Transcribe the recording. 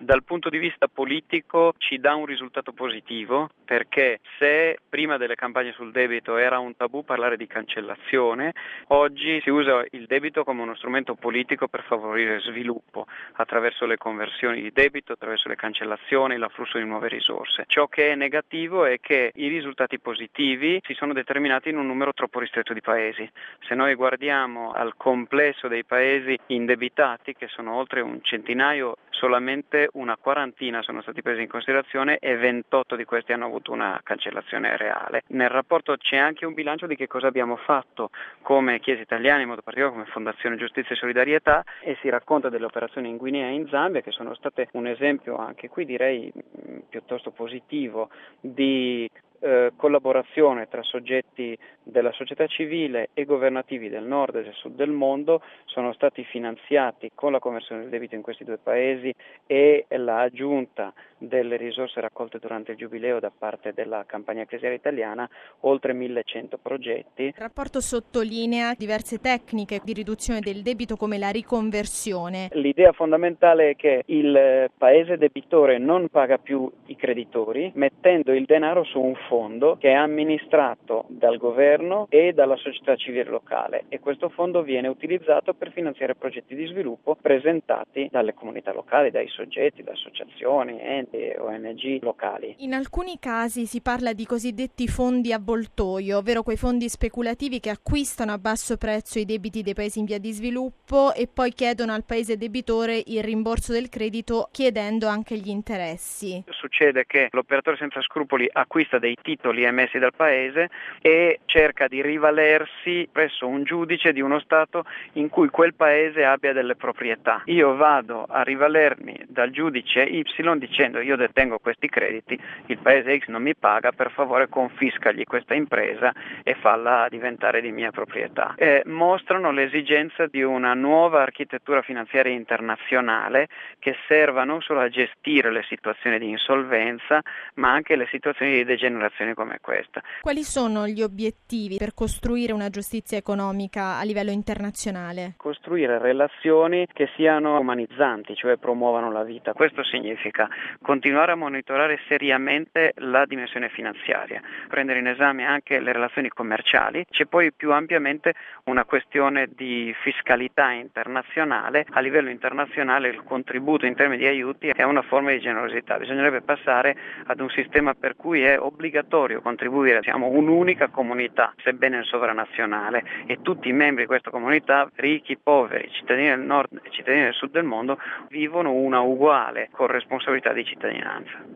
Dal punto di vista politico ci dà un risultato positivo, perché se prima delle campagne sul debito era un tabù parlare di cancellazione, oggi si usa il debito come uno strumento politico per favorire sviluppo attraverso le conversioni di debito, attraverso le cancellazioni, l'afflusso di nuove risorse. Ciò che è negativo è che i risultati positivi si sono determinati in un numero troppo ristretto di paesi. Se noi guardiamo al complesso dei paesi indebitati, che sono oltre un centinaio, solamente una quarantina sono stati presi in considerazione e 28 di questi hanno avuto una cancellazione reale. Nel rapporto c'è anche un bilancio di che cosa abbiamo fatto come Chiesa Italiana, in modo particolare come Fondazione Giustizia e Solidarietà, e si racconta delle operazioni in Guinea e in Zambia che sono state un esempio anche qui direi piuttosto positivo di collaborazione tra soggetti della società civile e governativi del nord e del sud del mondo. Sono stati finanziati con la conversione del debito in questi due paesi e l'aggiunta delle risorse raccolte durante il Giubileo da parte della campagna ecclesiale italiana oltre 1100 progetti. Il rapporto sottolinea diverse tecniche di riduzione del debito come la riconversione. L'idea fondamentale è che il paese debitore non paga più i creditori mettendo il denaro su un fondo che è amministrato dal governo e dalla società civile locale, e questo fondo viene utilizzato per finanziare progetti di sviluppo presentati dalle comunità locali, dai soggetti, da associazioni, enti e ONG locali. In alcuni casi si parla di cosiddetti fondi avvoltoio, ovvero quei fondi speculativi che acquistano a basso prezzo i debiti dei paesi in via di sviluppo e poi chiedono al paese debitore il rimborso del credito chiedendo anche gli interessi. Succede che l'operatore senza scrupoli acquista dei titoli emessi dal paese e cerca di rivalersi presso un giudice di uno Stato in cui quel paese abbia delle proprietà. Io vado a rivalermi dal giudice Y dicendo io detengo questi crediti, il paese X non mi paga, per favore confiscagli questa impresa e falla diventare di mia proprietà. Mostrano l'esigenza di una nuova architettura finanziaria internazionale che serva non solo a gestire le situazioni di insolvenza ma anche le situazioni di degenerazione come questa. Quali sono gli obiettivi per costruire una giustizia economica a livello internazionale? Costruire relazioni che siano umanizzanti, cioè promuovano la vita. Questo significa continuare a monitorare seriamente la dimensione finanziaria, prendere in esame anche le relazioni commerciali. C'è poi più ampiamente una questione di fiscalità internazionale. A livello internazionale il contributo in termini di aiuti è una forma di generosità. Bisognerebbe passare ad un sistema per cui è obbligatorio contribuire. Siamo un'unica comunità, sebbene sovranazionale, e tutti i membri di questa comunità, ricchi, poveri, cittadini del nord e cittadini del sud del mondo, vivono una uguale corresponsabilità di cittadinanza.